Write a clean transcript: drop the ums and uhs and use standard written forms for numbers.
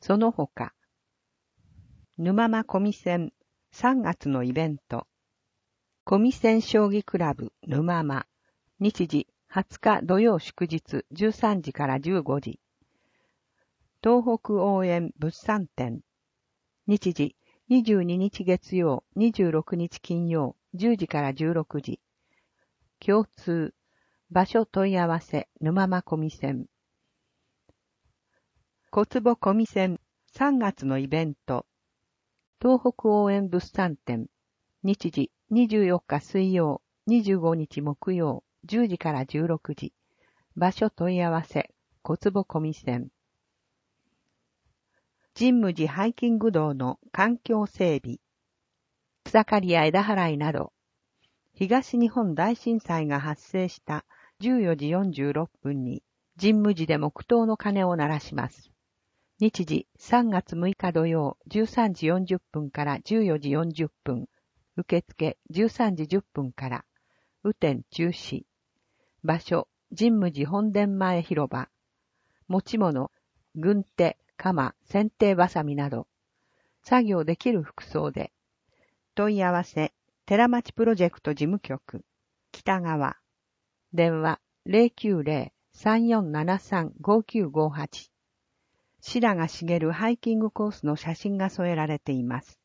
その他、沼間小見線3月のイベント、小見線将棋クラブ沼間、日時20日土曜祝日13時から15時、東北応援物産展、日時22日月曜26日金曜10時から16時、共通、場所問い合わせ沼間小見線、小坪小見線3月のイベント、東北応援物産展、日時24日水曜、25日木曜、10時から16時、場所問い合わせ、小坪小見線。神武寺ハイキング道の環境整備、草刈りや枝払いなど、東日本大震災が発生した14時46分に、神武寺で黙祷の鐘を鳴らします。日時3月6日土曜13時40分から14時40分、受付13時10分から、雨天中止。場所、神武寺本殿前広場。持ち物、軍手、鎌、剪定バサミなど、作業できる服装で。問い合わせ、寺町プロジェクト事務局、北側。電話、090-3473-5958。白髪茂ハイキングコースの写真が添えられています。